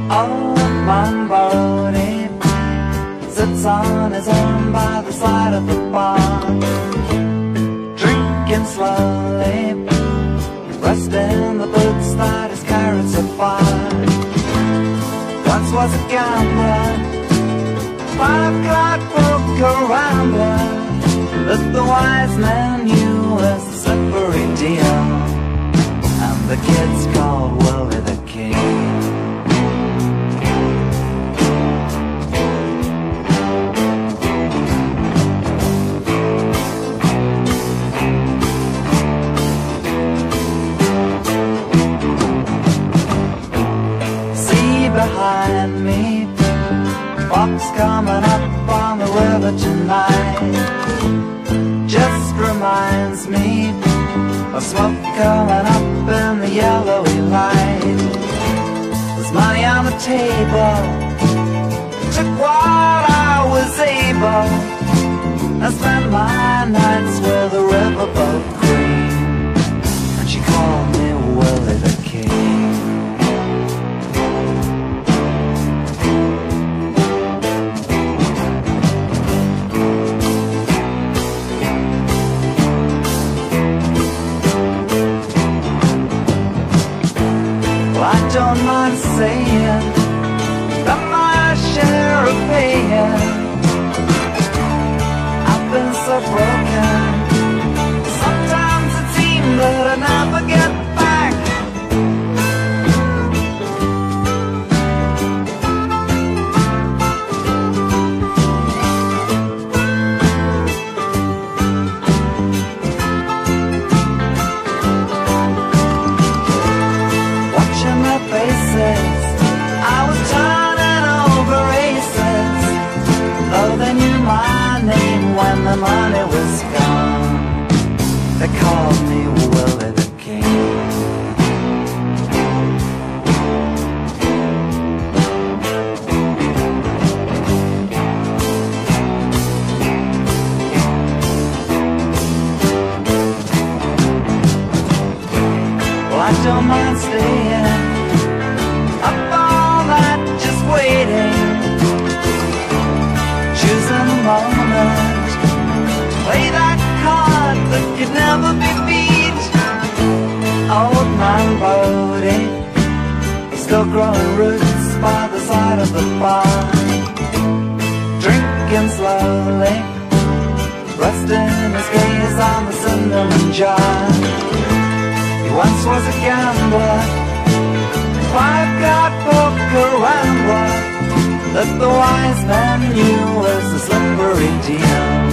Old man Bodie sits on his arm by the side of the bar, drinking slowly, resting the boots that he's carried so far. Once was a gambler, five-card poker rambler, that the wise man knew was the slippery deal, and the kids called Willie the King. Behind me, fox coming up on the river tonight, just reminds me of smoke coming up in the yellowy light. There's money on the table, took what I was able, I spent my nights with a riverboat queen, and she called me Willie the King. I don't mind saying that my share of paying, I've been so broken, sometimes it seems that I never get back. Faces, I was turning over aces, though they knew my name when the money was gone. They called me Willie the King. Well, I don't mind staying up all night just waiting, choosing the moment to play that card that could never be beat. Old man Bodie, still growing roots by the side of the bar, drinking slowly, resting his gaze on the cinnamon jar. He once was a gambler, five-card poker rambler, that the wise man knew was the slippery deal.